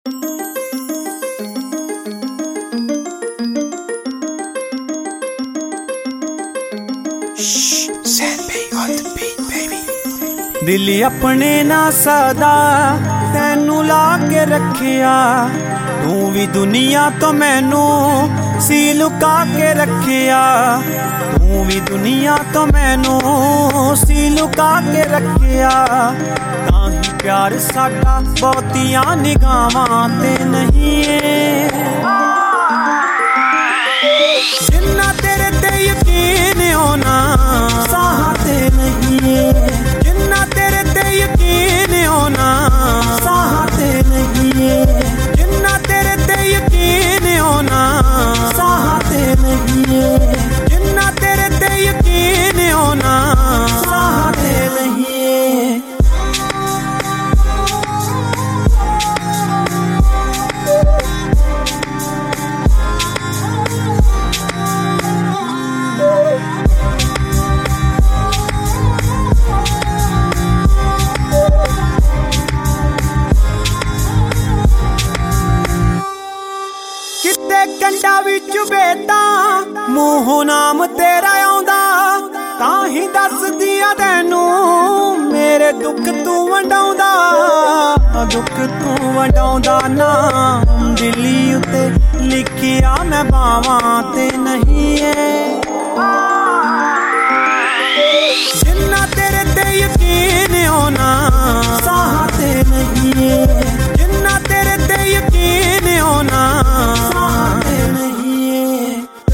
दिल अपने ना सदा तैनू ला के रखिया, तू भी दुनिया तो मैनू सी लुका के रखिया, तू भी दुनिया तो मैनू सी लुका के रखिया। ताही प्यार साडा बहुतियां निगाहां ते नहीं है, जिन्ना तेरे ते यकीन होना साह ते नहीं है, जिन्ना तेरे ते यकीन होना साह ते नहीं है, जिन्ना तेरे ते यकीन होना साह ते नहीं है, जिन्ना तेरे ते यकीन होना साह ते नहीं है। कंडा विच बेटा मूंह नाम तेरा आउंदा, ताही दसदिया तैनू मेरे दुख तू वंडाउंदा, दुख तू वंडाउंदा ना दिली उते लिखिया मैं बावां ते नहीं है, जिन्ना तेरे ते यकीन होना साह ते नहीं है, जिन्ना तेरे ते यकीन होना साह ते नहीं है।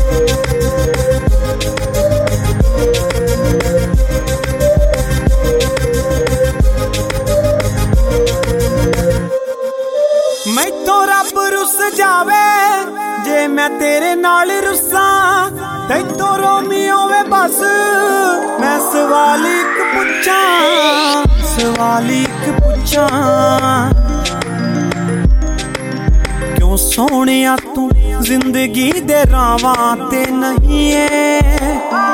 मैथों रब रुस जावे जे मैं तेरे नाल रुसां, तैथों रोमी होवे बस मैं सवाल इक पुछां, सवाल इक पुछां, क्यों सोहणिया तू जिंदगी दे रावां ते नहीं है।